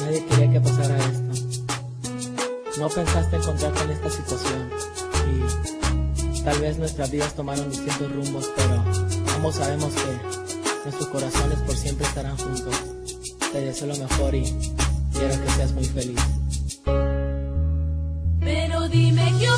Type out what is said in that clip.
Nadie quería que pasara esto. No pensaste encontrarte en esta situación y tal vez nuestras vidas tomaron distintos rumbos, pero ambos sabemos que nuestros corazones por siempre estarán juntos. Te deseo lo mejor y quiero que seas muy feliz. Pero dime que